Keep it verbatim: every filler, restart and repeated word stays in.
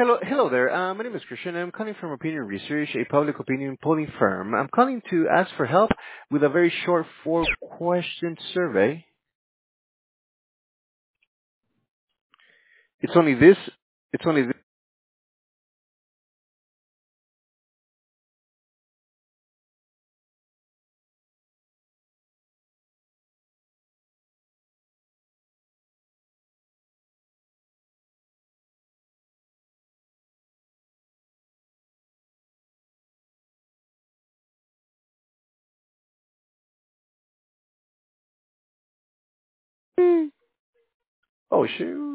Hello, hello there. Uh, my name is Christian. I'm calling from Opinion Research, a public opinion polling firm. I'm calling to ask for help with a very short four-question survey. It's only this. It's only this. Oh shoot.